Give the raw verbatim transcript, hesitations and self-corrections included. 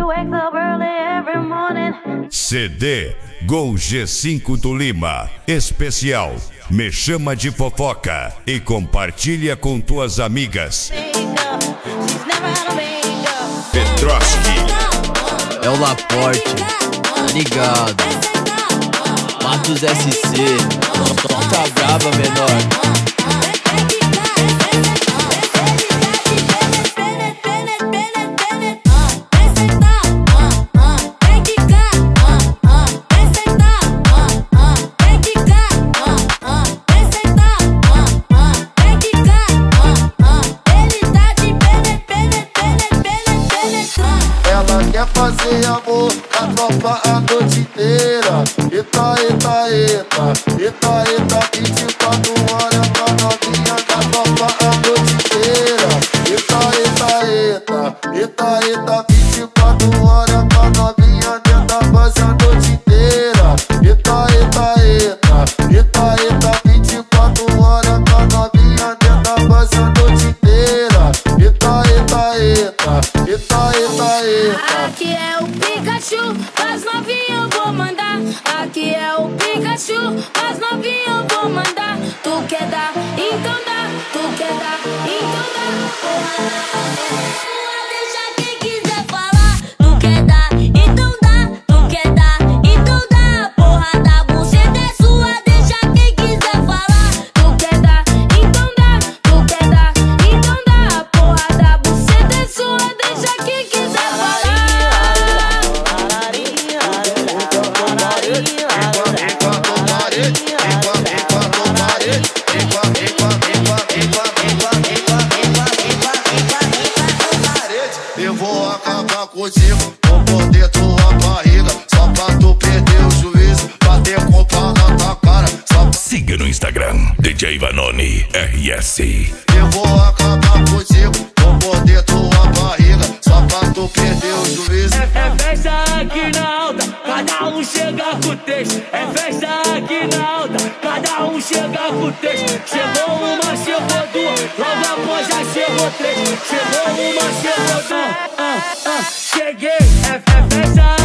C D Gol G cinco do Lima. Especial Me Chama de Fofoca e compartilha com tuas amigas. Petroski. É o Laporte, tá ligado? Matos S C, toca brava, menor. Quer fazer amor com a tropa a noite inteira. Eita, eita, eita, eita, eita, vinte e quatro horas pra novinha com a tropa a noite inteira. Eita, eita, eita, eita, eita, vinte e quatro horas pra novinha dentro da base a noite inteira. Eita, eita, eita, eita, eita, vinte e quatro horas pra novinha dentro da base a noite inteira. Eita, eita, eita, eita, eita, eita. Aqui é o Pikachu, as novinhas eu vou mandar. Aqui é o Pikachu, as novinhas eu vou mandar. Tu quer dar, então dá. Tu quer dar, então dá. Deixa quem quiser falar. Tu quer dar, então dá. Tu quer dar, então dá. Porra da buceta é sua, deixa quem quiser falar. Tu quer dar, então dá. Tu quer dar, então dá. Porra da buceta é sua, deixa quem quiser falar. Eu vou acabar contigo, vou morder tua barriga, só pra tu perder o juízo, bater com pau na tua cara. Só... Siga no Instagram, D J Vanoni R S. Eu vou acabar contigo, vou morder tua barriga, só pra tu perder o juízo. É, é festa aqui na alta, cada um chega com o texto. É festa aqui na alta, cada um chega com o texto. Chegou uma, chegou duas, logo após já chegou três. Chegou uma, chegou duas, ah, ah, ah. Cheguei, é, é festa